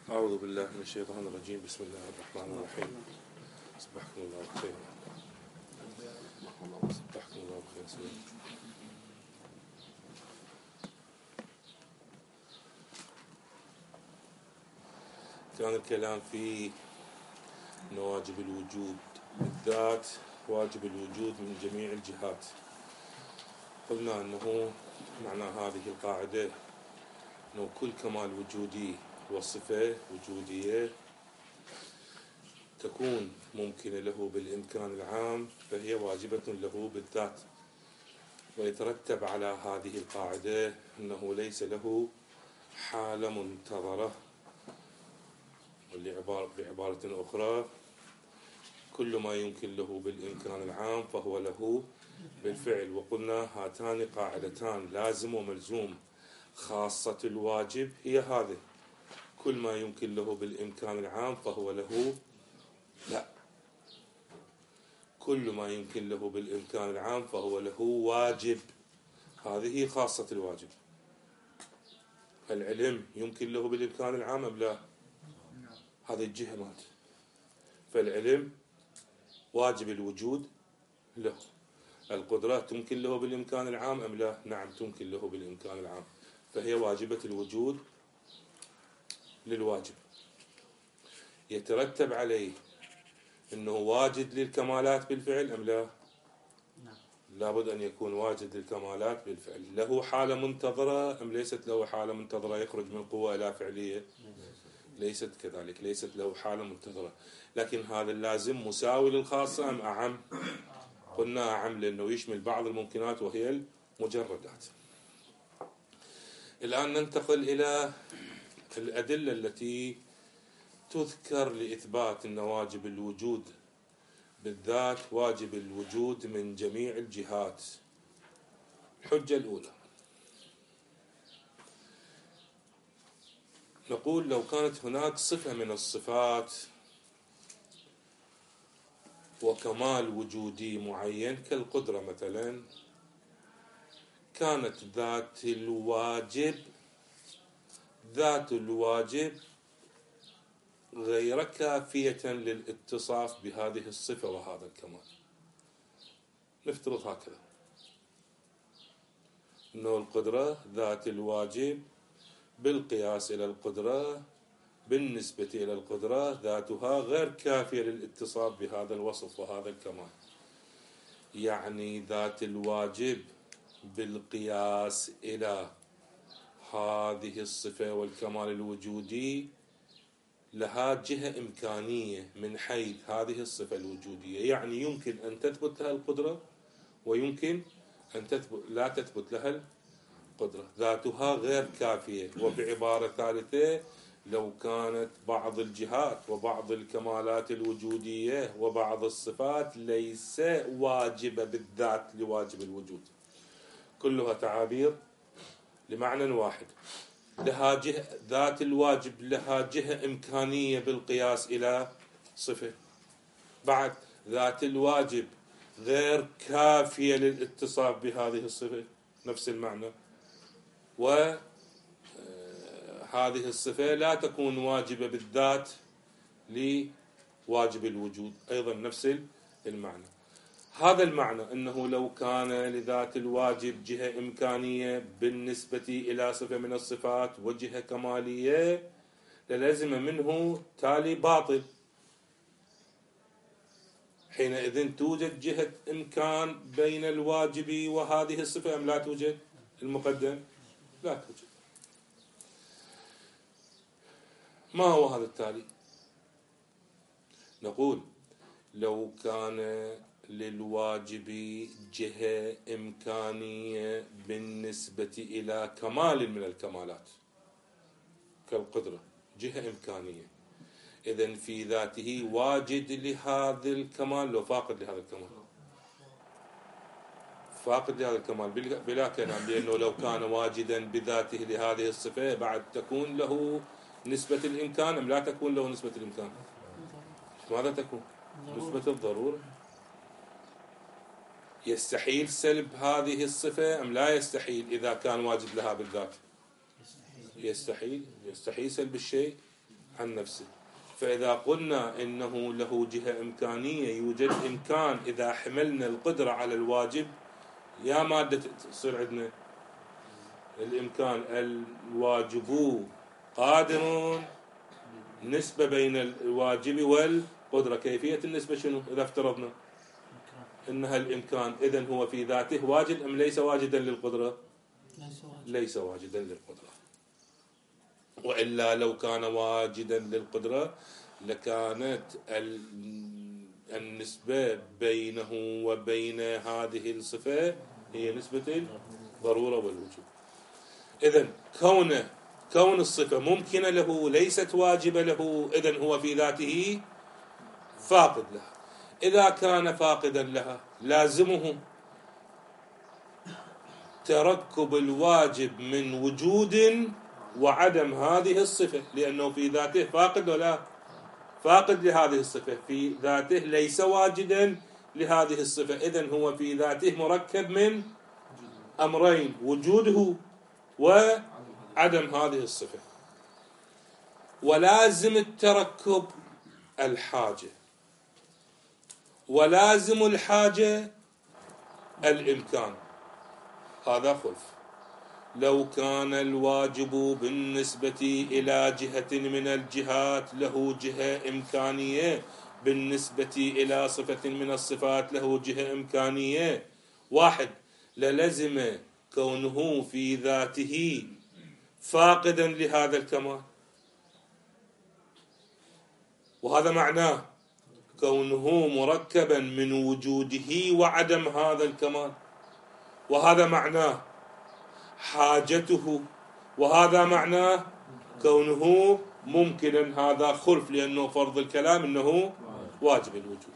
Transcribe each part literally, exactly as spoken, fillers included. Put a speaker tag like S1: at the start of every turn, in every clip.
S1: أعوذ بالله من الشيطان الرجيم. بسم الله الرحمن الرحيم. صبحكم الله بخير. صبحكم الله بخير. كان الكلام في واجب الوجود، بالذات واجب الوجود من جميع الجهات. قلنا أنه معنى هذه القاعدة أنه كل كمال وجودي وصفة وجودية تكون ممكنة له بالإمكان العام فهي واجبة له بالذات، ويترتب على هذه القاعدة أنه ليس له حالة منتظرة، واللي بعبارة أخرى كل ما يمكن له بالإمكان العام فهو له بالفعل. وقلنا هاتان قاعدتان لازم وملزوم. خاصة الواجب هي هذه، كل ما يمكن له بالإمكان العام فهو له لا كل ما يمكن له بالإمكان العام فهو له واجب. هذه خاصة الواجب. العلم يمكن له بالإمكان العام أم لا؟ هذه الجهة مالته. فالعلم واجب الوجود له. القدرة تمكن له بالإمكان العام أم لا؟ نعم تمكن له بالإمكان العام، فهي واجبة الوجود للواجب. يترتب عليه أنه واجد للكمالات بالفعل أم لا؟ لابد أن يكون واجد للكمالات بالفعل. له حالة منتظرة أم ليست له حالة منتظرة يخرج من قوة إلى فعلية؟ ليست كذلك، ليست له حالة منتظرة. لكن هذا اللازم مساوي للخاصة أم أعم؟ قلنا أعم لأنه يشمل بعض الممكنات وهي المجردات. الآن ننتقل إلى الأدلة التي تذكر لإثبات أن واجب الوجود بالذات واجب الوجود من جميع الجهات. الحجة الأولى، نقول لو كانت هناك صفة من الصفات وكمال وجودي معين كالقدرة مثلا، كانت ذات الواجب ذات الواجب غير كافية للاتصاف بهذه الصفة وهذا الكمال. نفترض هكذا أنه القدرة ذات الواجب بالقياس إلى القدرة بالنسبة إلى القدرة ذاتها غير كافية للاتصاف بهذا الوصف وهذا الكمال. يعني ذات الواجب بالقياس إلى هذه الصفة والكمال الوجودي لها جهة إمكانية من حيث هذه الصفة الوجودية، يعني يمكن أن تثبت لها القدرة ويمكن أن تثبت لا تثبت لها القدرة. ذاتها غير كافية. وبعبارة ثالثة، لو كانت بعض الجهات وبعض الكمالات الوجودية وبعض الصفات ليس واجبة بالذات لواجب الوجود، كلها تعابير لمعنى واحد. لها جهة ذات الواجب لها جهة إمكانية بالقياس إلى صفة، بعد ذات الواجب غير كافية للاتصاف بهذه الصفة نفس المعنى، وهذه الصفة لا تكون واجبة بالذات لواجب الوجود أيضا نفس المعنى. هذا المعنى أنه لو كان لذات الواجب جهة إمكانية بالنسبة إلى صفة من الصفات وجهة كمالية للزم منه تالي باطل. حينئذ توجد جهة إمكان بين الواجب وهذه الصفة أم لا توجد؟ المقدم لا توجد. ما هو هذا التالي؟ نقول لو كان للواجب جهة إمكانية بالنسبة إلى كمال من الكمالات كالقدرة، جهة إمكانية، إذن في ذاته واجد لهذا الكمال لو فاقد لهذا الكمال، فاقد لهذا الكمال بلا كلام، لأنه لو كان واجدا بذاته لهذه الصفة بعد تكون له نسبة الإمكان أم لا تكون له نسبة الإمكان؟ ماذا تكون؟ نسبة الضرورة. يستحيل سلب هذه الصفة أم لا يستحيل إذا كان واجب لها بالذات؟ يستحيل. يستحيل سلب الشيء عن نفسه. فإذا قلنا إنه له جهة إمكانية، يوجد إمكان إذا حملنا القدرة على الواجب، يا مادة تصير عندنا الإمكان الواجب قادر، نسبة بين الواجب والقدرة. كيفية النسبة شنو؟ إذا افترضنا إنها الإمكان، إذن هو في ذاته واجد أم ليس واجدا للقدرة؟ ليس واجدا للقدرة. وإلا لو كان واجدا للقدرة لكانت النسبة بينه وبين هذه الصفة هي نسبة الضرورة والوجوب. إذن كونه كون الصفة ممكنة له ليست واجبة له، إذن هو في ذاته فاقد لها. إذا كان فاقدا لها لازمه تركب الواجب من وجود وعدم هذه الصفة، لأنه في ذاته فاقد ولا فاقد لهذه الصفة، في ذاته ليس واجدا لهذه الصفة. إذن هو في ذاته مركب من أمرين: وجوده وعدم هذه الصفة. ولازم التركب الحاجة، ولازم الحاجة الإمكان. هذا خلف. لو كان الواجب بالنسبة إلى جهة من الجهات له جهة إمكانية، بالنسبة إلى صفة من الصفات له جهة إمكانية واحد، للزم كونه في ذاته فاقدا لهذا الكمال. وهذا معناه كونه مركبا من وجوده وعدم هذا الكمال، وهذا معناه حاجته، وهذا معناه كونه ممكنا. هذا خلف، لأنه فرض الكلام أنه واجب الوجود.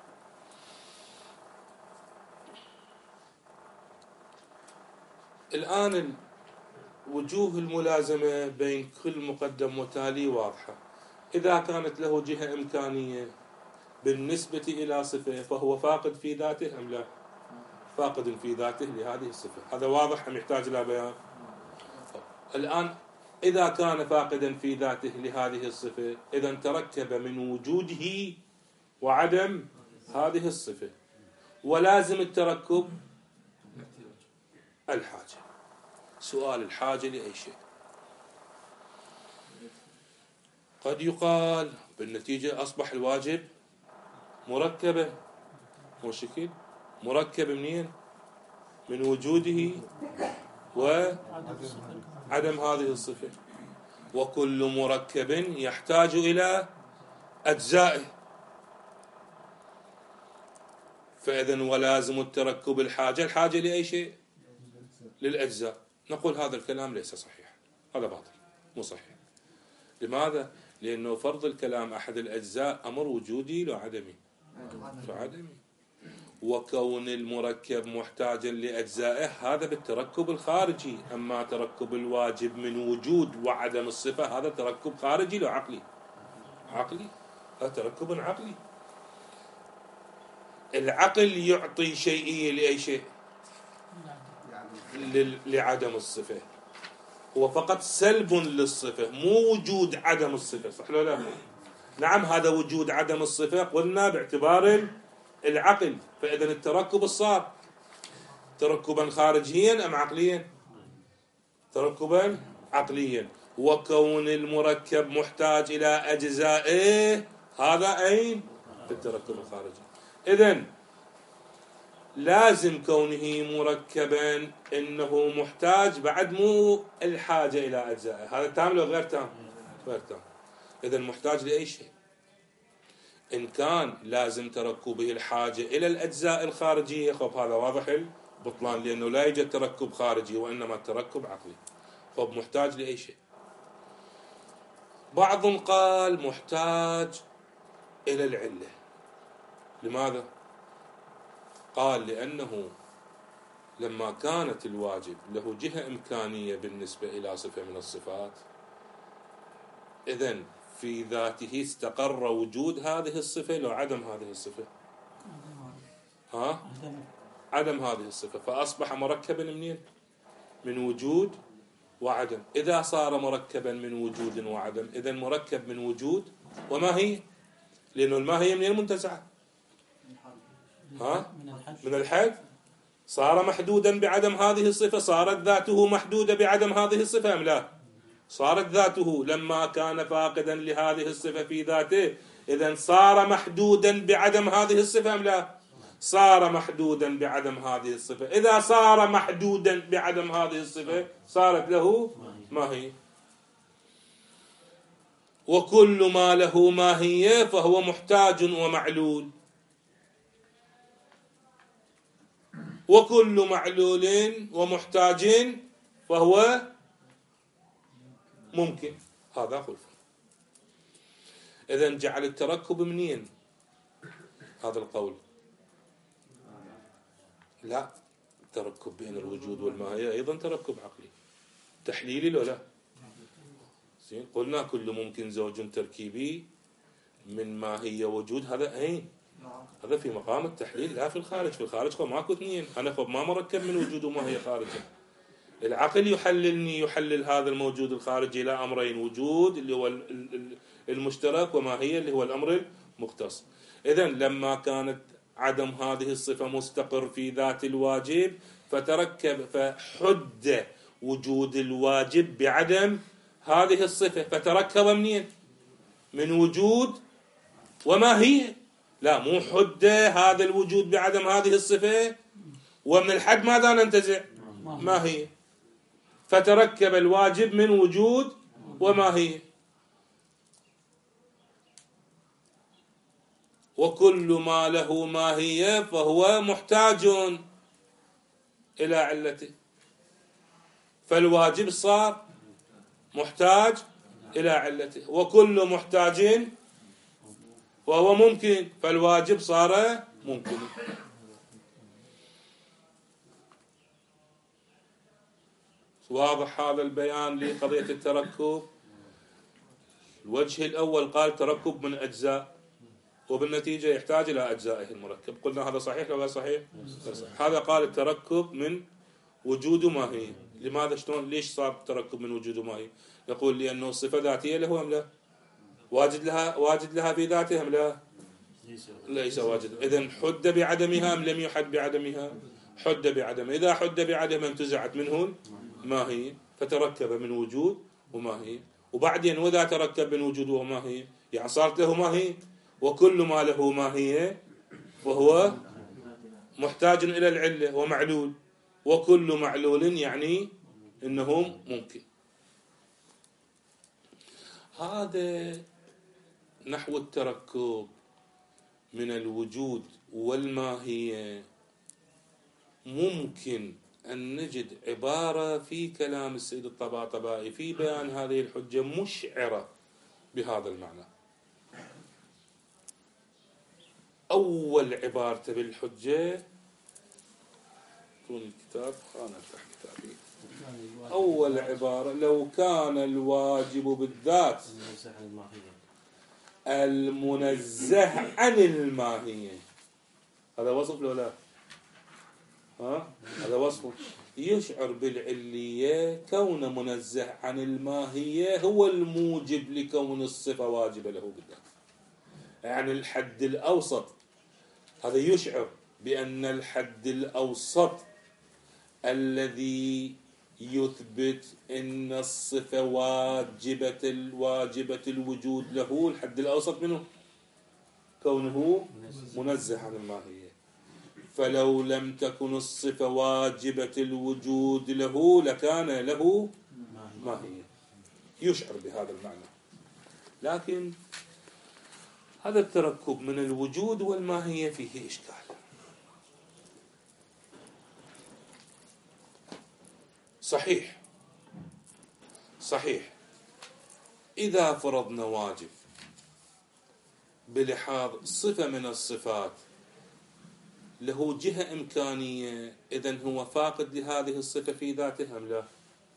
S1: الآن وجوه الملازمة بين كل مقدم وتالي واضحة. إذا كانت له جهة إمكانية بالنسبة إلى صفة فهو فاقد في ذاته أم لا؟ فاقد في ذاته لهذه الصفة. هذا واضح أم يحتاج إلى بيان؟ الآن إذا كان فاقدا في ذاته لهذه الصفة، إذا تركب من وجوده وعدم هذه الصفة. ولازم التركب الحاجة. سؤال: الحاجة لأي شيء؟ قد يقال بالنتيجة أصبح الواجب مركبة، مو شكل مركب منين؟ من وجوده وعدم هذه الصفة. وكل مركب يحتاج إلى أجزائه، فإذن ولازم التركب الحاجة. الحاجة لأي شيء؟ للأجزاء. نقول هذا الكلام ليس صحيح، هذا باطل، مو صحيح. لماذا؟ لأنه فرض الكلام أحد الأجزاء أمر وجودي لو عدمي، فعدمي. وكون المركب محتاجا لأجزائه هذا بالتركب الخارجي. أما تركب الواجب من وجود وعدم الصفة هذا تركب خارجي لو عقلي، عقلي، هذا تركب عقلي. العقل يعطي شيئية لأي شيء؟ لعدم الصفة. هو فقط سلب للصفة، مو وجود عدم الصفة، صح ولا لا؟ نعم، هذا وجود عدم الصفة قلنا باعتبار العقل. فإذا التركب الصار تركبا خارجيا أم عقليا؟ تركبا عقليا. وكون المركب محتاج إلى أجزائه هذا أين؟ في التركب الخارجي. إذن لازم كونه مركبا إنه محتاج، بعد مو الحاجة إلى أجزائه. هذا تام لو غير تام؟ غير تام. إذن محتاج لأي شيء. إن كان لازم تركبه الحاجة إلى الأجزاء الخارجية، خب هذا واضح البطلان، لأنه لا يوجد تركب خارجي وإنما تركب عقلي. خب محتاج لأي شيء. بعض قال محتاج إلى العلة. لماذا؟ قال لأنه لما كانت الواجب له جهة إمكانية بالنسبة إلى صفة من الصفات، إذن في ذاته استقر وجود هذه الصفة لو عدم هذه الصفة. ها؟ عدم هذه الصفة، فأصبح مركبا منين؟ من وجود وعدم. إذا صار مركبا من وجود وعدم، إذن مركب من وجود وما هي، لأنه الماهية من المنتزعة، ها؟ من الحد. صار محدودا بعدم هذه الصفة، صارت ذاته محدودة بعدم هذه الصفة أم لا؟ صارت ذاته لما كان فاقدا لهذه الصفة في ذاته، إذن صار محدودا بعدم هذه الصفة أم لا؟ صار محدودا بعدم هذه الصفة. إذا صار محدودا بعدم هذه الصفة صارت له ماهية. وكل ما له ماهية فهو محتاج ومعلول، وكل معلول ومحتاج فهو ممكن. هذا خلف. إذن جعل التركب منين هذا القول؟ لا، التركب بين الوجود والماهية أيضا تركب عقلي تحليلي لو لا؟ قلنا كل ممكن زوج تركيبي من ماهية وجود، هذا أين؟ هذا في مقام التحليل، لا في الخارج. في الخارج خب ماكو اثنين، أنا خب ما مركب من وجود وماهية خارجة. العقل يحللني، يحلل هذا الموجود الخارجي إلى أمرين: وجود اللي هو المشترك، وماهية اللي هو الأمر المختص. إذن لما كانت عدم هذه الصفة مستقر في ذات الواجب، فتركب فحد وجود الواجب بعدم هذه الصفة، فتركب منين؟ من وجود وماهية. لا، مو حد هذا الوجود بعدم هذه الصفة ومن الحد ماذا ننتزع؟ ماهية. فتركب الواجب من وجود وماهية. وكل ما له ماهية فهو محتاج إلى علته. فالواجب صار محتاج إلى علته، وكل محتاج وهو ممكن، فالواجب صار ممكن. واضح هذا البيان لقضية التركب. الوجه الأول قال تركب من أجزاء، وبالنتيجة يحتاج إلى أجزائه المركب. قلنا هذا صحيح ولا صحيح؟ صحيح. هذا قال التركب من وجود ماهية. لماذا شلون ليش صار التركب من وجود ماهية؟ يقول لأنه الصفة ذاتية له أم لا؟ واجد لها واجد لها في ذاتها أم لا؟ ليس واجد. إذن حد بعدمها أم لم يحد بعدمها؟ حد بعدمها. إذا حد بعدمها انتزعت منه ماهية، فتركب من وجود وماهية. وبعدين وإذا تركب من وجود وماهية يعني صارت له ماهية. وكل ما له ماهية وهو محتاج إلى العلة ومعلول، وكل معلول يعني إنه ممكن. هذا نحو التركب من الوجود والماهية. ممكن أن نجد عبارة في كلام السيد الطباطبائي في بيان هذه الحجة مشعرة بهذا المعنى. أول عبارة بالحجة، كون الكتاب أنا أفتح كتابي. أول عبارة: لو كان الواجب بالذات المنزه عن الماهية. هذا وصف لو لا؟ ها؟ هذا وصف يشعر بالعلية. كون منزه عن الماهية هو الموجب لكون الصفة واجبة له بالذات، يعني الحد الأوسط. هذا يشعر بأن الحد الأوسط الذي يثبت أن الصفة واجبة الواجبة الوجود له، الحد الأوسط منه كونه منزه عن الماهية. فلو لم تكن الصفة واجبة الوجود له لكان له ماهية. يشعر بهذا المعنى. لكن هذا التركب من الوجود والماهية فيه إشكال. صحيح صحيح إذا فرضنا واجب بلحاظ صفة من الصفات له جهة إمكانية، إذن هو فاقد لهذه الصفة في ذاته أم لا؟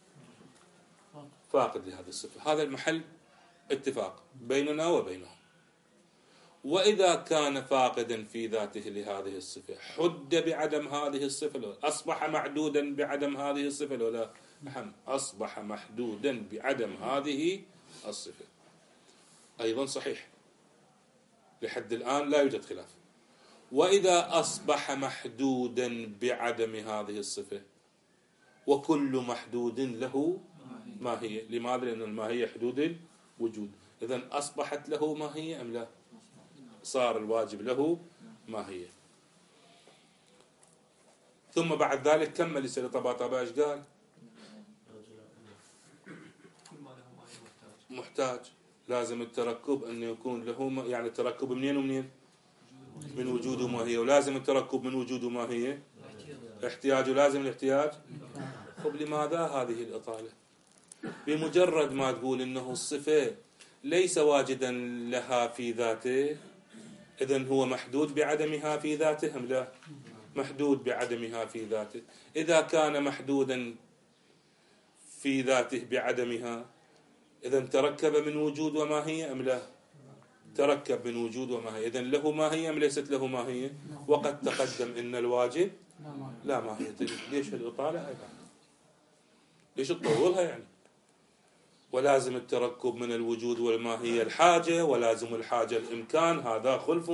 S1: فاقد لهذه الصفة. هذا المحل اتفاق بيننا وبينهم. وإذا كان فاقدا في ذاته لهذه الصفة، حد بعدم هذه الصفة لو أصبح معدودا بعدم هذه الصفة لو لا؟ أهم أصبح محدودا بعدم هذه الصفة. أيضا صحيح لحد الآن لا يوجد خلاف. وإذا أصبح محدودا بعدم هذه الصفة، وكل محدود له ماهية. لماذا؟ لأن الماهية حدود الوجود. إذن أصبحت له ماهية أم لا؟ صار الواجب له ماهية. ثم بعد ذلك كمل يسأل طباطبا ايش قال؟ محتاج. لازم التركب أن يكون له ما، يعني التركب منين ومنين؟ من وجود ماهية. ولازم التركب من وجود ماهية احتياج، ولازم الاحتياج. طب لماذا هذه الإطالة؟ بمجرد ما تقول إنه الصفة ليس واجدا لها في ذاته، إذن هو محدود بعدمها في ذاته أم لا؟ محدود بعدمها في ذاته. إذا كان محدودا في ذاته بعدمها، إذن تركب من وجود وماهية أم لا؟ تركب من وجود وماهية. إذن له ماهية أم ليست له ماهية؟ وقد تقدم إن الواجب لا ماهية. ليش الإطالة أيضا؟ ليش تطولها يعني؟ ولازم التركب من الوجود والماهية الحاجة، ولازم الحاجة الإمكان، هذا خلف.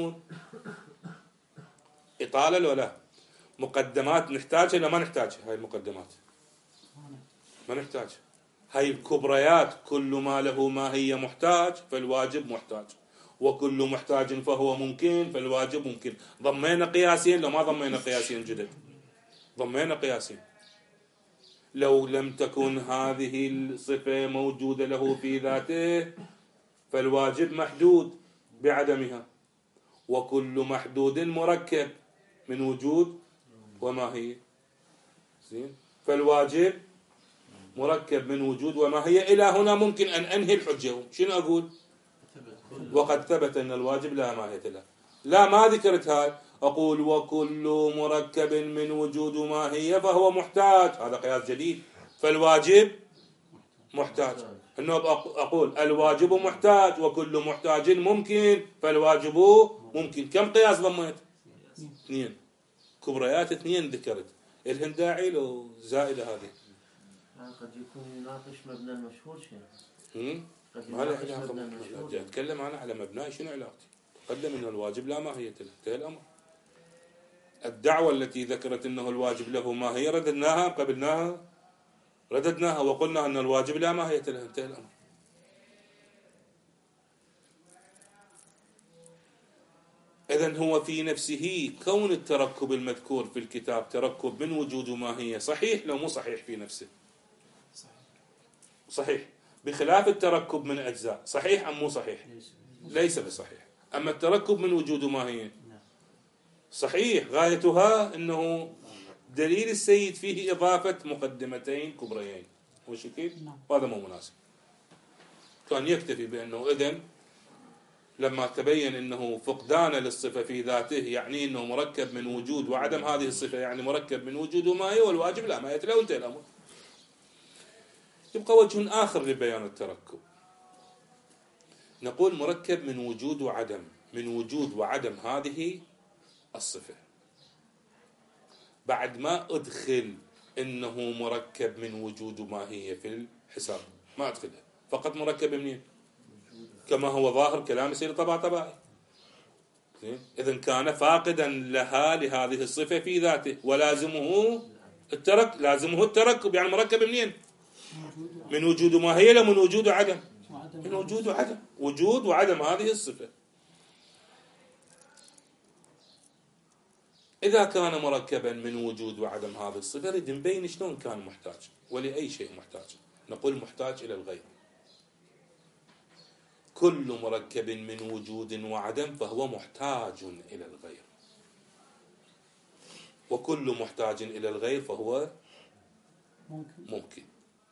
S1: إطالة ولا مقدمات نحتاجها ولا ما نحتاجها؟ هاي المقدمات ما نحتاج. هاي الكبريات كل ما له ماهية محتاج فالواجب محتاج، وكل محتاج فهو ممكن فالواجب ممكن. ضمينا قياسين لو ما ضمينا قياسين جدد؟ ضمينا قياسين. لو لم تكن هذه الصفة موجودة له في ذاته فالواجب محدود بعدمها، وكل محدود مركب من وجود وماهية. زين، فالواجب مركب من وجود وماهية. إلى هنا ممكن أن أنهي الحجة. شنو أقول؟ وقد ثبت أن الواجب لا ماهية له. لا، ما ذكرت هاي. أقول وكل مركب من وجود ماهية فهو محتاج. هذا قياس جديد. فالواجب محتاج. إنه أقول الواجب محتاج وكل محتاج ممكن فالواجب ممكن. كم قياس ضميت؟ اثنين. كبريات اثنين ذكرت. الهن داعي لو زائدة هذه.
S2: قد يكون يناقش مبنى المشهور
S1: شيء. ما له علاقة. أتكلم أنا على مبنى. شنو علاقتي؟ تقدم إنه الواجب لا ماهية له. انتهى الأمر. الدعوة التي ذكرت إنه الواجب له ماهية رددناها قبلناها رددناها وقلنا أن الواجب لا ماهية له. انتهى الأمر. إذن هو في نفسه كون التركب المذكور في الكتاب تركب من وجود ماهية صحيح لو مو صحيح في نفسه؟ صحيح. بخلاف التركب من أجزاء. صحيح أم مو صحيح؟ ليس بصحيح. أما التركب من وجود ماهية صحيح، غايتها أنه دليل السيد فيه إضافة مقدمتين كبريين. وش كيف؟ هذا مو مناسب. كان يكتفي بأنه إذن لما تبين أنه فقدان للصفة في ذاته يعني أنه مركب من وجود وعدم هذه الصفة، يعني مركب من وجود وماهية، والواجب لا ماهية له. انتهى الأمر. يبقى وجه آخر لبيان التركب. نقول مركب من وجود وعدم. من وجود وعدم هذه الصفة بعد ما أدخل إنه مركب من وجود وماهية في الحساب، ما أدخلها، فقط مركب منين؟ كما هو ظاهر كلام سيد طباطبائي. إذن كان فاقدا لها لهذه الصفة في ذاته، ولازمه الترك لازمه التركب، يعني مركب منين؟ من وجود وماهية لا من وجود وعدم؟ من وجود وعدم. وجود وعدم هذه الصفة. إذا كان مركبا من وجود وعدم هذه الصفة نريد نبين شلون كان محتاج ولأي شيء محتاج. نقول محتاج إلى الغير. كل مركب من وجود وعدم فهو محتاج إلى الغير، وكل محتاج إلى الغير فهو ممكن.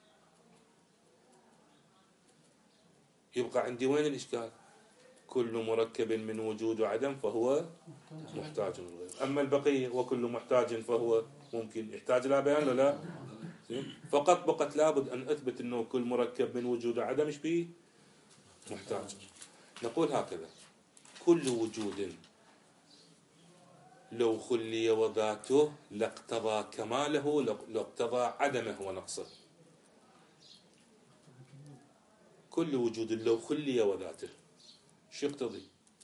S1: يبقى عندي وين الإشكال؟ كل مركب من وجود وعدم فهو محتاج إلى الغير. أما البقية وكل محتاج فهو ممكن يحتاج لا بيان لا. فقط بقت لابد أن أثبت أنه كل مركب من وجود وعدم إيش فيه؟ محتاج. نقول هكذا: كل وجود لو خلي وذاته لاقتضى كماله لاقتضى عدمه ونقصه. كل وجود لو خلي وذاته شو يقتضي؟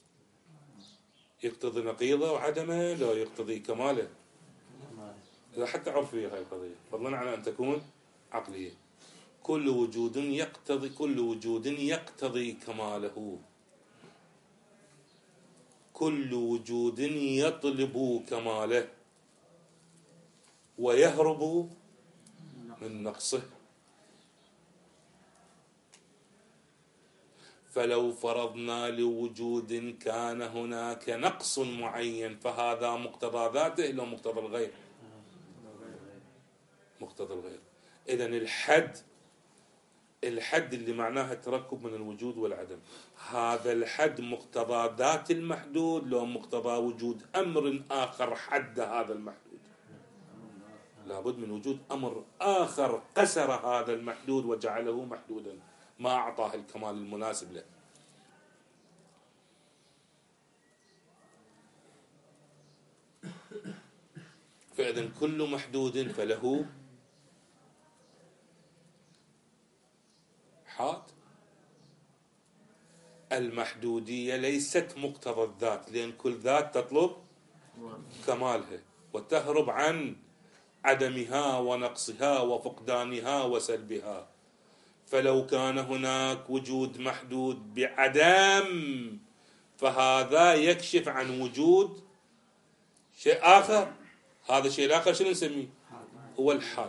S1: يقتضي نقيضه وعدمه، لا يقتضي كماله. إذا حتى عرفية هاي القضية، فضلا عن أن تكون عقلية. كل وجود يقتضي كل وجود يقتضي كماله، كل وجود يطلب كماله ويهرب من نقصه. فلو فرضنا لوجود كان هناك نقص معين فهذا مقتضى ذاته لو مقتضى الغير؟ مقتضى الغير. إذن الحد الحد اللي معناها التركب من الوجود والعدم، هذا الحد مقتضى ذات المحدود لو مقتضى وجود أمر آخر حد هذا المحدود؟ لابد من وجود أمر آخر قسر هذا المحدود وجعله محدودا، ما أعطاه الكمال المناسب له. فإذن كل محدود فله حاد. المحدودية ليست مقتضى الذات، لأن كل ذات تطلب كمالها وتهرب عن عدمها ونقصها وفقدانها وسلبها. فلو كان هناك وجود محدود بعدم فهذا يكشف عن وجود شيء آخر، هذا الشيء الآخر شنو نسميه؟ هو الحاد.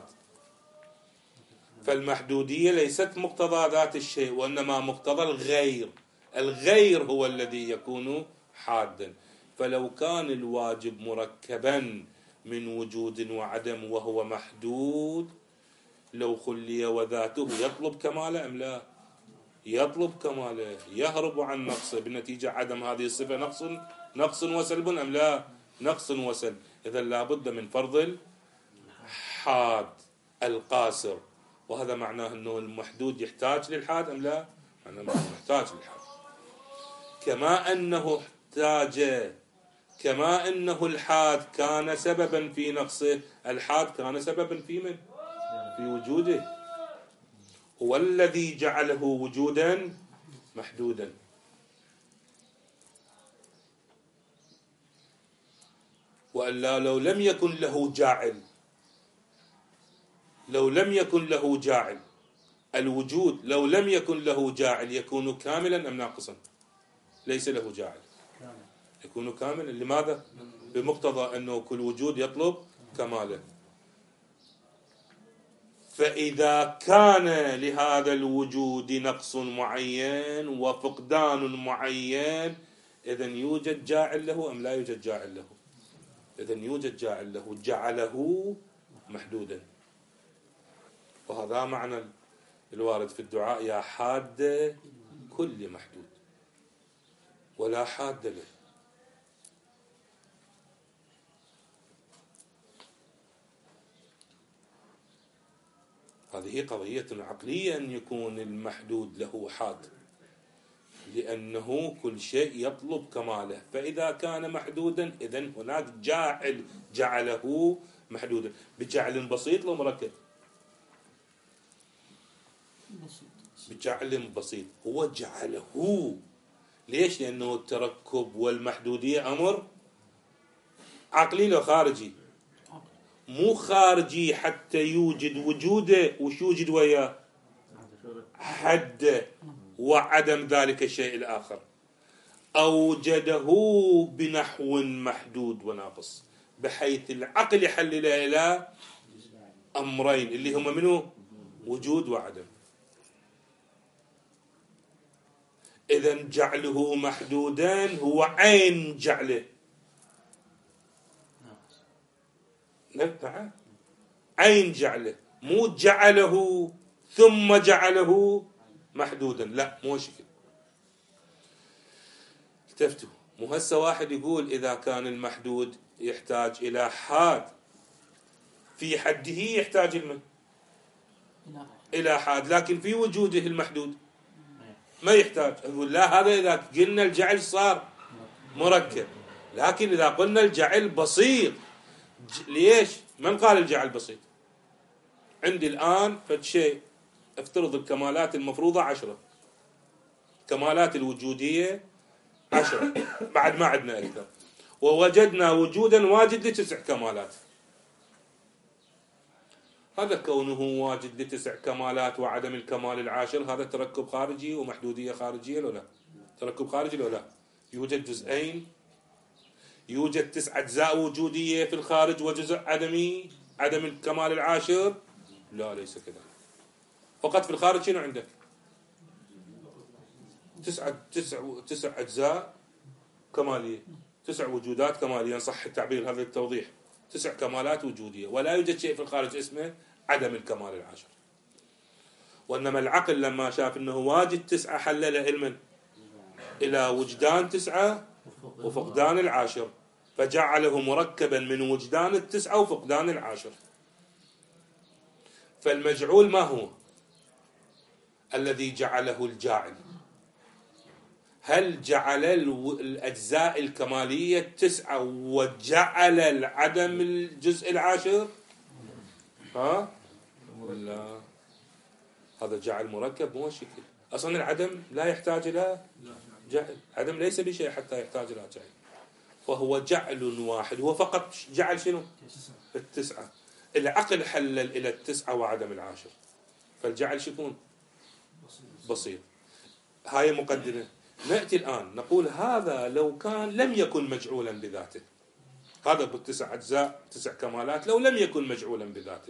S1: فالمحدودية ليست مقتضى ذات الشيء وإنما مقتضى الغير، الغير هو الذي يكون حادا. فلو كان الواجب مركبا من وجود وعدم وهو محدود لو خلي وذاته يطلب كماله أم لا؟ يطلب كماله، يهرب عن نقصه، بالنتيجة عدم هذه الصفة نقص نقص وسلب أم لا؟ نقص وسلب. إذا لابد من فرض الحاد القاصر، وهذا معناه أنه المحدود يحتاج للحاد أم لا؟ معناه أنه يحتاج للحاد. كما أنه احتاج كما أنه الحاد كان سببا في نقصه، الحاد كان سببا في من؟ في وجوده، هو الذي جعله وجودا محدودا. وألا لو لم يكن له جاعل لو لم يكن له جاعل الوجود لو لم يكن له جاعل يكون كاملا أم ناقصا؟ ليس له جاعل، يكون كاملا. لماذا؟ بمقتضى أنه كل وجود يطلب كماله. فإذا كان لهذا الوجود نقص معين وفقدان معين إذن يوجد جاعل له أم لا يوجد جاعل له؟ إذن يوجد جاعل له، جعله محدودا. وهذا معنى الوارد في الدعاء: يا حاد كل محدود ولا حاد له. هذه قضية عقلية أن يكون المحدود له حاد، لأنه كل شيء يطلب كماله. فإذا كان محدودا إذن هناك جاعل جعله محدودا. بجعل بسيط لو مركب؟ بجعل بسيط. هو جعله. ليش؟ لأنه التركب والمحدودية أمر عقلي لو خارجي؟ مو خارجي حتى يوجد وجوده، وش يوجد وياه؟ حد وعدم ذلك الشيء الآخر. أوجده بنحو محدود وناقص، بحيث العقل يحلل إلى أمرين اللي هما منه وجود وعدم. إذن جعله محدودا هو عين جعله. نعم، عين جعله، مو جعله ثم جعله محدودا، لا مو شكل. التفتوا، مو هسه واحد يقول إذا كان المحدود يحتاج إلى حاد، في حده يحتاج المن إلى حاد، لكن في وجوده المحدود ما يحتاج. يقول لا، هذا إذا قلنا الجعل صار مركب، لكن إذا قلنا الجعل بسيط. ليش؟ من قال الجعل بسيط؟ عندي الآن فد شيء، افترض الكمالات المفروضة عشرة، كمالات الوجودية عشرة، بعد ما عندنا أكثر، ووجدنا وجودا واجد لتسع كمالات. هذا كونه واجد لتسع كمالات وعدم الكمال العاشر، هذا تركب خارجي ومحدودية خارجية لو لا؟ تركب خارجي لو لا؟ يوجد جزئين، يوجد تسع أجزاء وجودية في الخارج وجزء عدمي، عدم الكمال العاشر؟ لا، ليس كذلك. فقط في الخارج شنو عندك؟ تسع تسع تسع أجزاء كمالية، تسع وجودات كمالية، صح التعبير هذا التوضيح، تسع كمالات وجودية، ولا يوجد شيء في الخارج اسمه عدم الكمال العاشر. وإنما العقل لما شاف أنه واجد تسعة حلل علما إلى وجدان تسعة وفقدان العاشر، فجعله مركبا من وجدان التسعة وفقدان العاشر. فالمجعول ما هو؟ الذي جعله الجاعل. هل جعل الأجزاء الكمالية التسعة وجعل العدم الجزء العاشر؟ ها؟ لا، هذا جعل مركب مو شكل. أصلا العدم لا يحتاج إلى جعل، عدم ليس بشيء حتى يحتاج إلى جعل، فهو جعل واحد، هو فقط جعل شنو؟ التسعة. العقل حلل إلى التسعة وعدم العاشر، فالجعل شكون؟ بسيط. هاي مقدمة. نأتي الآن نقول هذا لو كان لم يكن مجعولا بذاته، هذا بالتسع أجزاء تسع كمالات لو لم يكن مجعولا بذاته،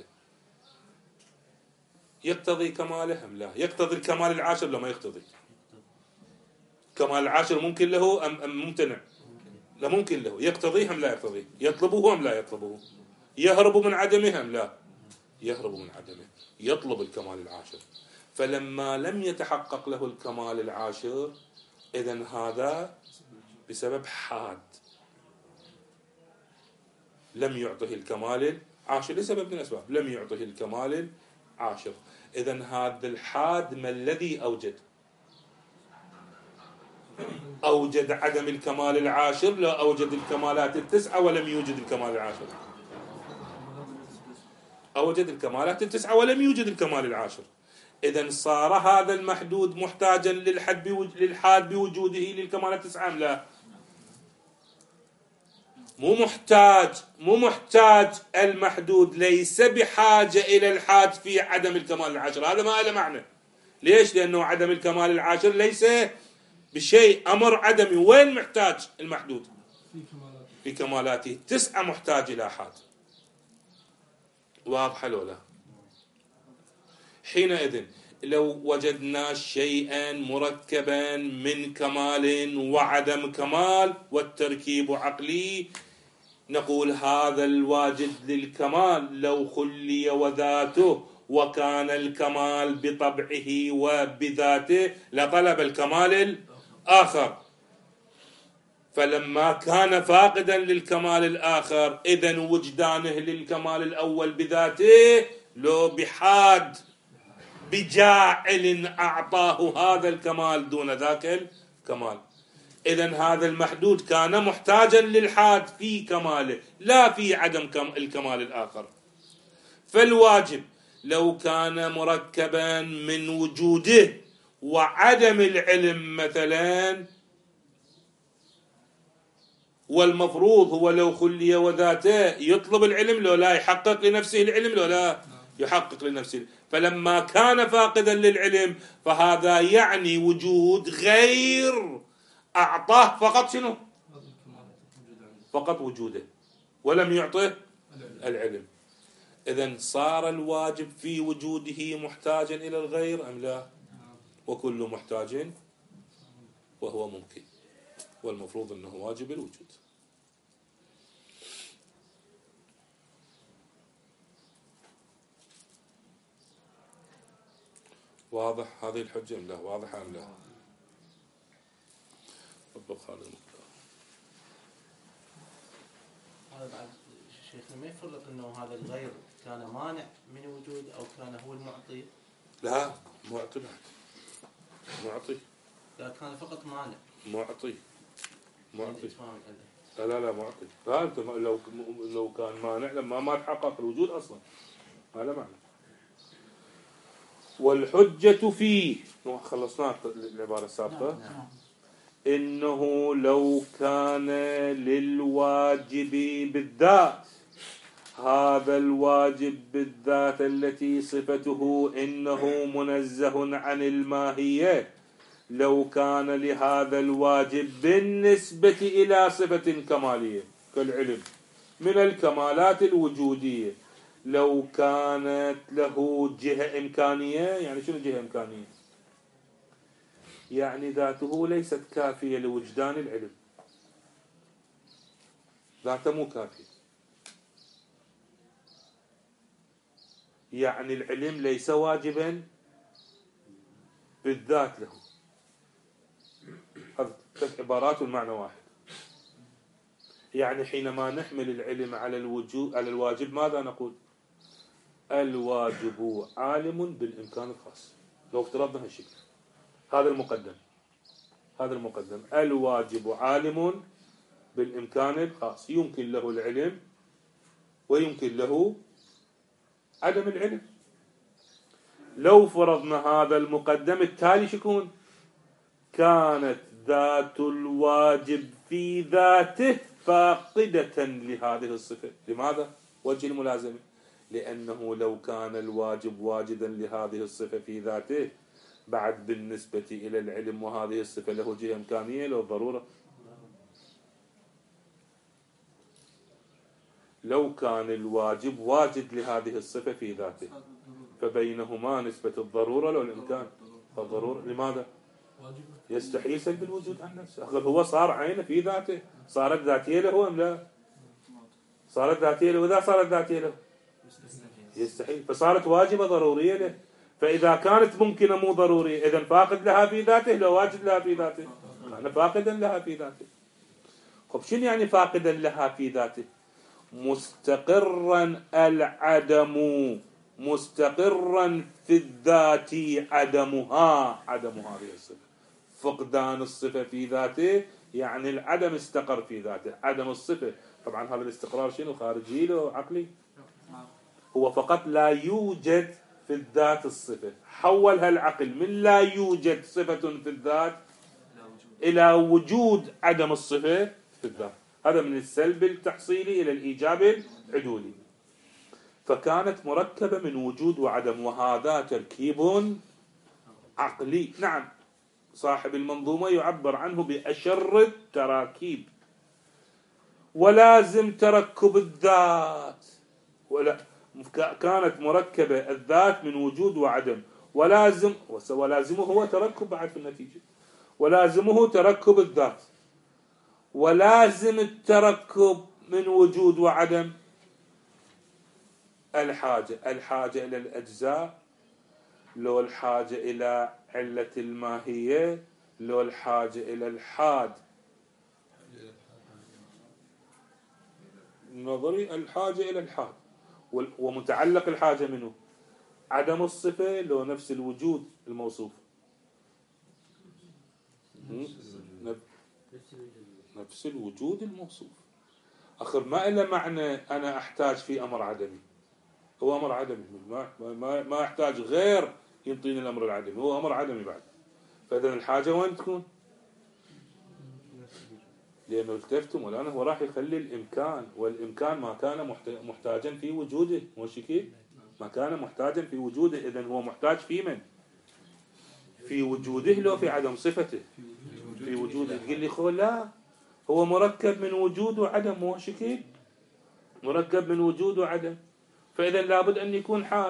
S1: يقتضي كماله أم لا؟ يقتضي الكمال العاشر لو ما يقتضي؟ كمال العاشر ممكن له أم, أم ممتنع؟ لا، ممكن له. يقتضيه أم لا يقتضيه؟ يطلبه أم لا يطلبه؟ يهرب من عدمه أم لا؟ يهرب من عدمه، يطلب الكمال العاشر. فلما لم يتحقق له الكمال العاشر، إذن هذا بسبب حاد لم يعطه الكمال العاشر، لسبب من الأسباب لم يعطه الكمال العاشر. إذن هذا الحاد ما الذي أوجد؟ أوجد عدم الكمال العاشر، لا أوجد الكمالات التسعة ولم يوجد الكمال العاشر. أوجد الكمالات التسعة ولم يوجد الكمال العاشر. إذن صار هذا المحدود محتاجا للحد بوج... للحاد بوجوده للكمالات التسعة أم لا؟ مو محتاج، مو محتاج المحدود ليس بحاجة إلى الحاد في عدم الكمال العاشر، هذا ما له معنى. ليش؟ لأنه عدم الكمال العاشر ليس بشيء، أمر عدمي. وين محتاج المحدود؟ في كمالاته تسعة محتاج إلى حاد. واضحة لو لا؟ حينئذ لو وجدنا شيئا مركبا من كمال وعدم كمال والتركيب عقلي، نقول هذا الواجد للكمال لو خلي وذاته وكان الكمال بطبعه وبذاته لطلب الكمال الآخر. فلما كان فاقدا للكمال الآخر، إذن وجدانه للكمال الأول بذاته لو بحاد بجاعل أعطاه هذا الكمال دون ذاك الكمال. إذن هذا المحدود كان محتاجا للحاد في كماله لا في عدم الكمال الآخر. فالواجب لو كان مركبا من وجوده وعدم العلم مثلا، والمفروض هو لو خلي وذاته يطلب العلم لو لا؟ يحقق لنفسه العلم لو لا؟ يحقق لنفسه. فلما كان فاقدا للعلم فهذا يعني وجود غير أعطاه فقط شنو؟ فقط وجوده ولم يعطه العلم. إذن صار الواجب في وجوده محتاجا إلى الغير أم لا؟ وكل محتاج وهو ممكن، والمفروض أنه واجب الوجود. واضح هذه الحجة أم لا؟ واضحة أم لا؟ طبق هذا المقدار.
S2: هذا بعد شيخنا ما يفرق أنه هذا الغير كان مانع من وجود أو كان هو المعطي؟
S1: لا، معطي بعد، معطي.
S2: لا، كان فقط مانع.
S1: معطي، معطي. لا لا لا معطي. لا أنت لو لو كان مانع لما ما تحقق الوجود أصلا، هذا معنى. والحجة فيه، خلصنا العبارة السابقة، إنه لو كان للواجب بالذات، هذا الواجب بالذات التي صفته إنه منزه عن الماهية، لو كان لهذا الواجب بالنسبة إلى صفة كمالية كالعلم من الكمالات الوجودية، لو كانت له جهة إمكانية. يعني شنو جهة إمكانية؟ يعني ذاته ليست كافية لوجدان العلم، ذاته مو كافية، يعني العلم ليس واجبا بالذات له. هذه ثلاث عبارات والمعنى واحد. يعني حينما نحمل العلم على الوجوب على الواجب ماذا نقول؟ الواجب عالم بالإمكان الخاص. لو افترضنا هالشكل، هذا المقدم هذا المقدم الواجب عالم بالإمكان الخاص، يمكن له العلم ويمكن له عدم العلم. لو فرضنا هذا المقدم التالي شكون؟ كانت ذات الواجب في ذاته فاقدة لهذه الصفة. لماذا؟ وجه الملازمة، لأنه لو كان الواجب واجدا لهذه الصفة في ذاته، بعد بالنسبة إلى العلم وهذه الصفة له جهة إمكانية له ضرورة. لو كان الواجب واجد لهذه الصفة في ذاته، فبينهما نسبة الضرورة لو الإمكان. فالضرورة لماذا؟ يستحيل سلب الوجود عن نفسه. هو صار عينه في ذاته، صارت ذاتية له أم لا؟ صارت ذاتية له. وإذا صارت ذاتية له يستحيل، فصارت واجبة ضرورية له. فإذا كانت ممكنة مو ضرورية، إذن فاقد لها في ذاته لو واجد لها في ذاته، كان فاقدا لها في ذاته. خب شنو يعني فاقدا لها في ذاته؟ مستقرا العدم، مستقرا في الذات عدمها، عدم هذه الصفة. فقدان الصفة في ذاته يعني العدم استقر في ذاته، عدم الصفة. طبعا هذا الاستقرار شنو؟ خارجي له عقلي. هو فقط لا يوجد في الذات الصفة، حولها العقل من لا يوجد صفة في الذات إلى وجود عدم الصفة في الذات. هذا من السلب التحصيلي إلى الإيجاب العدولي. فكانت مركبة من وجود وعدم، وهذا تركيب عقلي. نعم، صاحب المنظومة يعبر عنه بأشر التراكيب. ولازم تركب الذات، ولا كانت مركبة الذات من وجود وعدم، ولازم ولازمه هو تركب بعد في النتيجة، ولازمه تركب الذات، ولازم التركب من وجود وعدم الحاجة. الحاجة إلى الأجزاء، لو الحاجة إلى علة الماهية، لو الحاجة إلى الحاد النظري، الحاجة إلى الحاد. ومتعلق الحاجة منه عدم الصفة، لو نفس الوجود الموصوف، نفس الوجود الموصوف. أخر ما إلا معنى أنا أحتاج في أمر عدمي، هو أمر عدمي، ما ما ما أحتاج غير ينطيني الأمر العدمي، هو أمر عدمي بعد. فإذا الحاجة وين تكون؟ لأنه التفتم والآن هو راح يخلي الإمكان، والإمكان ما كان محتاجا في وجوده، مو شكيل ما كان محتاجا في وجوده. إذن هو محتاج في من؟ في وجوده لو في عدم صفته؟ في وجوده. تقول لي خو لا، هو مركب من وجود وعدم، مو شكيل مركب من وجود وعدم. فإذا لابد أن يكون حال.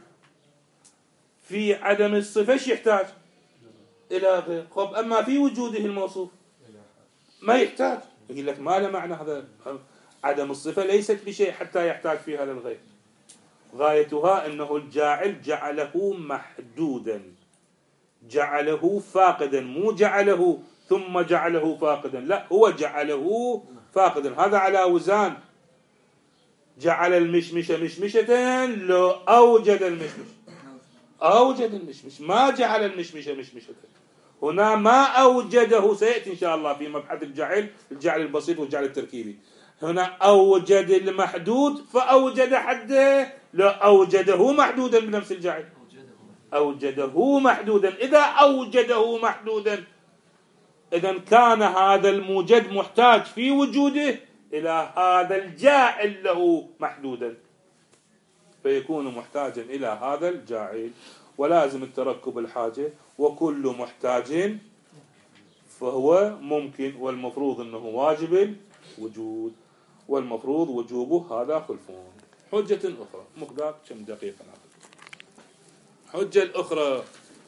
S1: في عدم الصفة ايش يحتاج؟ إلى غير. خب أما في وجوده الموصوف ما يحتاج. يقول لك ما له معنى هذا، عدم الصفة ليست بشيء حتى يحتاج فيها للغير. غايتها أنه الجاعل جعله محدودا، جعله فاقدا، مو جعله ثم جعله فاقدا، لا، هو جعله فاقدا. هذا على وزان جعل المشمش مشمشة لو أوجد المشمش، أوجد المشمش، ما جعل المشمش مشمشة. هنا ما أوجده، سيأتي إن شاء الله في مبحث الجعل، الجعل البسيط والجعل التركيبي. هنا أوجد المحدود فأوجد حده، لو أوجده محدودا بنفس الجعل، أوجده محدودا. إذا أوجده محدودا إذن كان هذا الموجد محتاج في وجوده إلى هذا الجاعل له محدودا، فيكون محتاجا إلى هذا الجاعل. ولازم التركب الحاجة، وكل محتاج فهو ممكن، والمفروض أنه واجب الوجود، والمفروض وجوبه هذا خلفون. حجة أخرى، مقدار كم دقيقة ناخذ. حجة الأخرى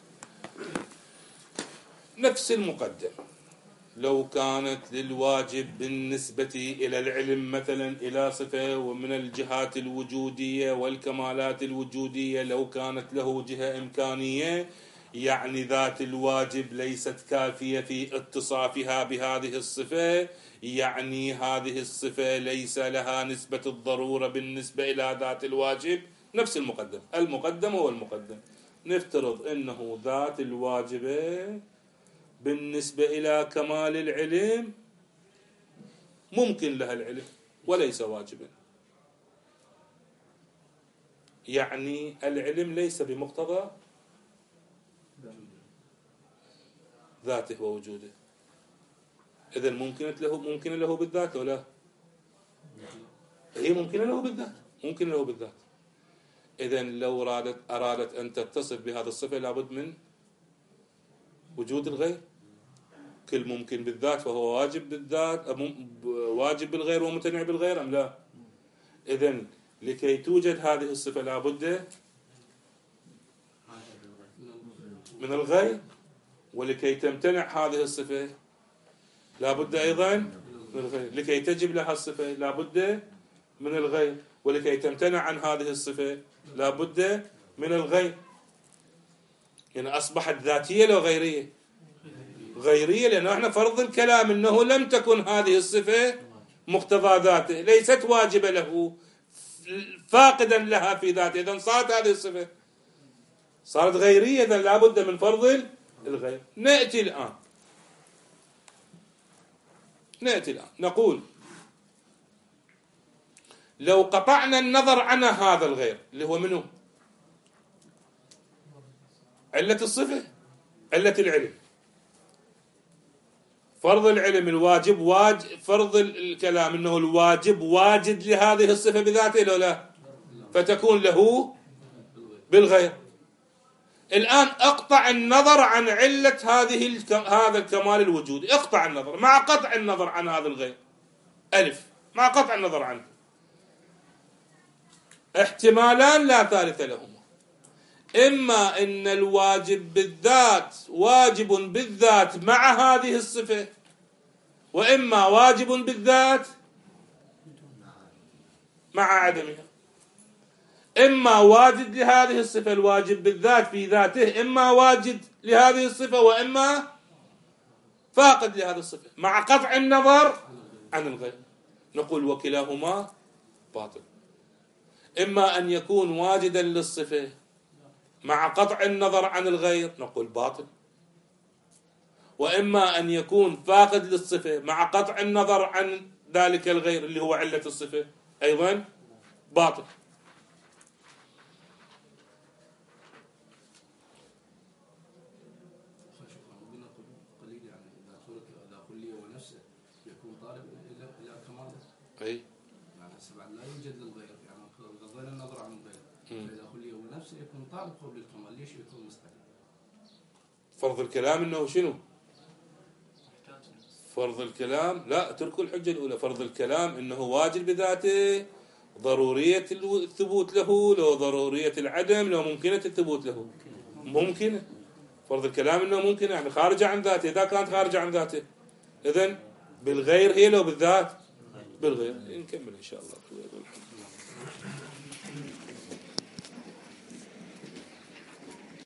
S1: نفس المقدم، لو كانت للواجب بالنسبة إلى العلم مثلا إلى صفة ومن الجهات الوجودية والكمالات الوجودية، لو كانت له جهة إمكانية، يعني ذات الواجب ليست كافية في اتصافها بهذه الصفة، يعني هذه الصفة ليس لها نسبة الضرورة بالنسبة إلى ذات الواجب. نفس المقدم، المقدم هو المقدم. نفترض أنه ذات الواجبة بالنسبة إلى كمال العلم ممكن لها العلم وليس واجبا، يعني العلم ليس بمقتضى ذاته ووجوده. إذن ممكن له ممكن له بالذات ولا هي ممكن له بالذات، ممكن له بالذات. إذن لو أرادت أرادت أن تتصف بهذه الصفة لابد من وجود الغير. كل ممكن بالذات فهو واجب بالذات، واجب بالغير وممتنع بالغير أم لا؟ إذن لكي توجد هذه الصفة لابد من الغير، ولكي تمتنع هذه الصفة لابد أيضا من الغير. لكي تجب لها الصفة لابد من الغير، ولكي تمتنع عن هذه الصفة لابد من الغير. يعني أصبحت ذاتية لو غيرية؟ غيرية، لأنه احنا فرض الكلام أنه لم تكن هذه الصفة مقتضى ذاته، ليست واجبة له، فاقدا لها في ذاته. إذن صارت هذه الصفة صارت غيرية، إذن لابد من فرض الغير. نأتي الآن نأتي الآن نقول لو قطعنا النظر عن هذا الغير اللي هو منه علة الصفة، علة العلم، فرض العلم الواجب، واجب فرض الكلام انه الواجب واجد لهذه الصفة بذاته لو لا، فتكون له بالغير. الآن اقطع النظر عن علة هذه هذا الكمال الوجودي، اقطع النظر مع قطع النظر عن هذا الغير، ألف مع قطع النظر عنه، احتمالان لا ثالث لهما. إما أن الواجب بالذات واجب بالذات مع هذه الصفة، وإما واجب بالذات مع عدمها. إما واجد لهذه الصفة الواجب بالذات في ذاته، إما واجد لهذه الصفة وإما فاقد لهذه الصفة مع قطع النظر عن الغير. نقول وكلاهما باطل. إما أن يكون واجدا للصفة مع قطع النظر عن الغير، نقول باطل. وإما أن يكون فاقد للصفة مع قطع النظر عن ذلك الغير اللي هو علة الصفة، أيضا باطل. أي
S3: يعني سبعا لا يوجد للغير، يعني غضينا النظر عن الغير، فإذا كلية ونفسه يكون طالب قبل الكمال. ليش يكون مستحيل؟
S1: فرض الكلام انه شنو؟ فرض الكلام لا اتركوا الحجة الأولى. فرض الكلام انه واجب بذاته، ضرورية الثبوت له، لو ضرورية العدم، لو ممكنة الثبوت له، ممكنة. فرض الكلام انه ممكن، يعني خارجة عن ذاته. إذا كانت خارجة عن ذاته إذن بالغير هي لو بالذات بالغير. نكمل إن شاء الله.